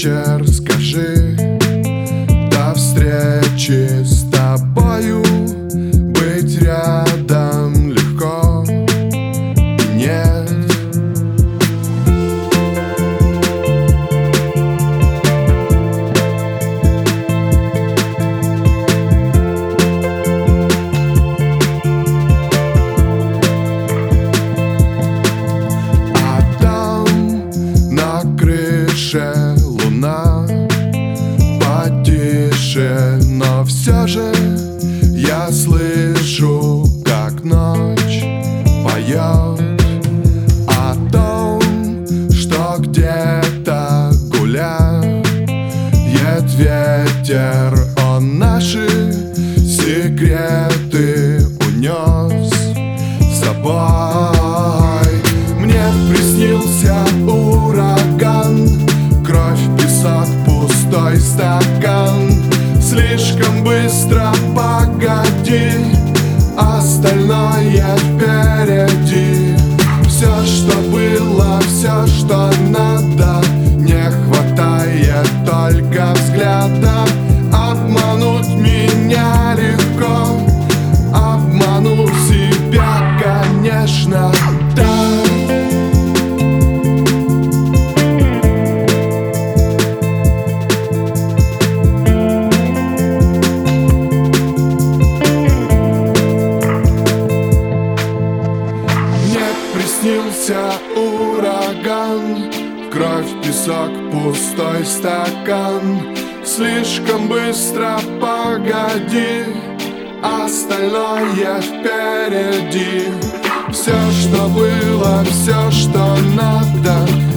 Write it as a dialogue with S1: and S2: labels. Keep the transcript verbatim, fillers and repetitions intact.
S1: вечер скажи: до встречи с тобою. Быть рядом легко и нет. Луна потише, но все же я слышу, как ночь поет о том, что где-то гуляет ветер. Он наши секреты унес с собой. Мне приснился ураган, кровь, песок, пустой стакан. Слишком быстро, погоди, остальное впереди. Все, что было, все, что надо, не хватает только взгляда. Обмануть меня легко, обману себя, конечно, да. Приснился ураган, кровь, песок, пустой стакан. Слишком быстро, погоди, остальное впереди. Все, что было, все, что надо,